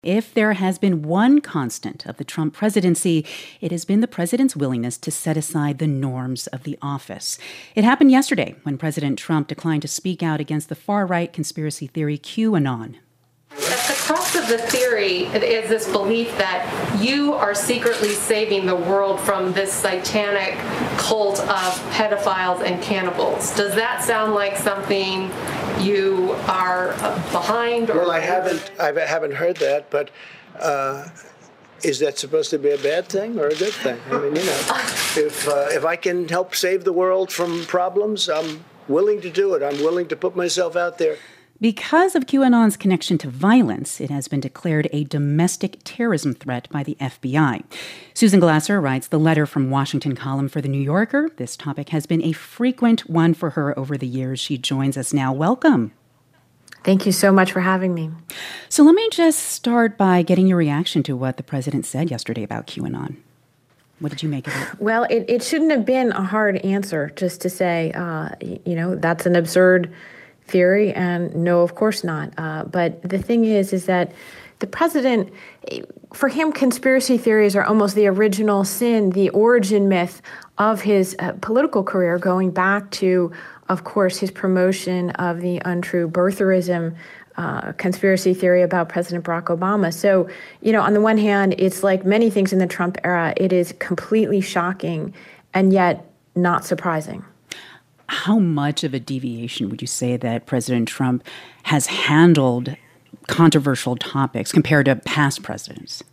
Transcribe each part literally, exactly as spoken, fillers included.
If there has been one constant of the Trump presidency, it has been the president's willingness to set aside the norms of the office. It happened yesterday when President Trump declined to speak out against the far-right conspiracy theory QAnon. At the crux of the theory is this belief that you are secretly saving the world from this satanic cult of pedophiles and cannibals. Does that sound like something you are behind? Or well, I haven't, I haven't heard that, but uh, is that supposed to be a bad thing or a good thing? I mean, you know, if uh, if I can help save the world from problems, I'm willing to do it. I'm willing to put myself out there. Because of QAnon's connection to violence, it has been declared a domestic terrorism threat by the F B I. Susan Glasser writes the letter from Washington column for The New Yorker. This topic has been a frequent one for her over the years. She joins us now. Welcome. Thank you so much for having me. So let me just start by getting your reaction to what the president said yesterday about QAnon. What did you make of it? Well, it, it shouldn't have been a hard answer just to say, uh, you know, that's an absurd theory, and no, of course not. Uh, but the thing is, is that the president, for him, conspiracy theories are almost the original sin, the origin myth of his uh, political career, going back to, of course, his promotion of the untrue birtherism uh, conspiracy theory about President Barack Obama. So, you know, on the one hand, it's like many things in the Trump era, it is completely shocking and yet not surprising. How much of a deviation would you say that President Trump has handled controversial topics compared to past presidents?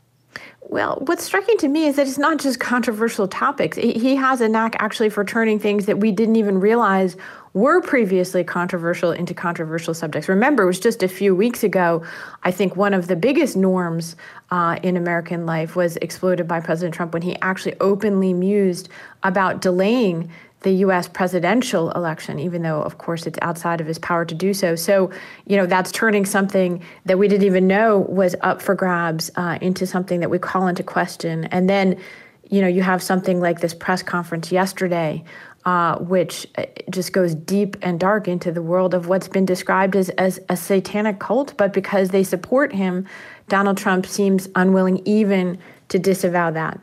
Well, what's striking to me is that it's not just controversial topics. He has a knack actually for turning things that we didn't even realize were previously controversial into controversial subjects. Remember, it was just a few weeks ago, I think one of the biggest norms uh, in American life was exploded by President Trump when he actually openly mused about delaying the U S presidential election, even though, of course, it's outside of his power to do so. So, you know, that's turning something that we didn't even know was up for grabs uh, into something that we call into question. And then, you know, you have something like this press conference yesterday, uh, which just goes deep and dark into the world of what's been described as, as a satanic cult. But because they support him, Donald Trump seems unwilling even to disavow that.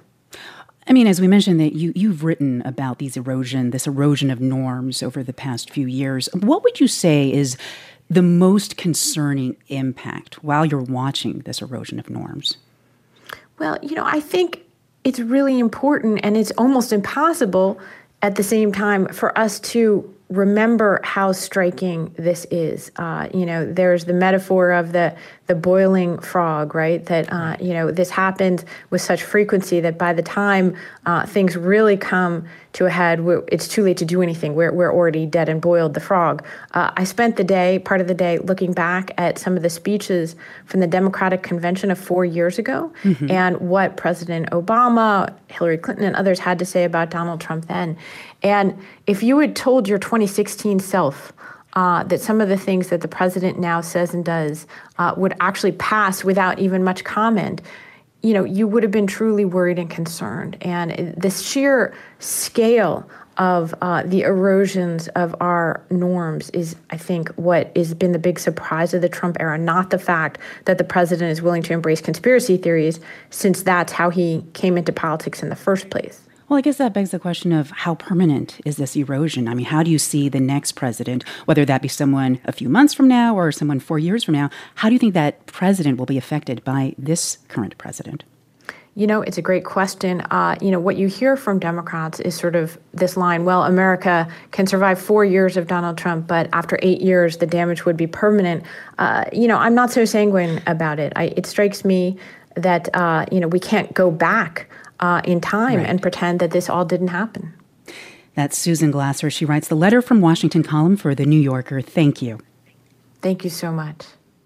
I mean, as we mentioned, that you, you've written about these erosion, this erosion of norms over the past few years. What would you say is the most concerning impact while you're watching this erosion of norms? Well, you know, I think it's really important, and it's almost impossible at the same time for us to remember how striking this is. Uh, you know, there's the metaphor of the the boiling frog, right? That, uh, you know, this happens with such frequency that by the time uh, things really come to a head, we're, it's too late to do anything. We're, we're already dead and boiled the frog. Uh, I spent the day, part of the day, looking back at some of the speeches from the Democratic Convention of four years ago mm-hmm. and what President Obama, Hillary Clinton, and others had to say about Donald Trump then. And if you had told your twenty sixteen self uh, that some of the things that the president now says and does uh, would actually pass without even much comment, you know, you would have been truly worried and concerned. And the sheer scale of uh, the erosions of our norms is, I think, what has been the big surprise of the Trump era, not the fact that the president is willing to embrace conspiracy theories, since that's how he came into politics in the first place. Well, I guess that begs the question of how permanent is this erosion? I mean, how do you see the next president, whether that be someone a few months from now or someone four years from now, how do you think that president will be affected by this current president? You know, it's a great question. Uh, you know, what you hear from Democrats is sort of this line, well, America can survive four years of Donald Trump, but after eight years, the damage would be permanent. Uh, you know, I'm not so sanguine about it. I, it strikes me that, uh, you know, we can't go back Uh, in time right. and pretend that this all didn't happen. That's Susan Glasser. She writes the letter from Washington column for The New Yorker. Thank you. Thank you so much.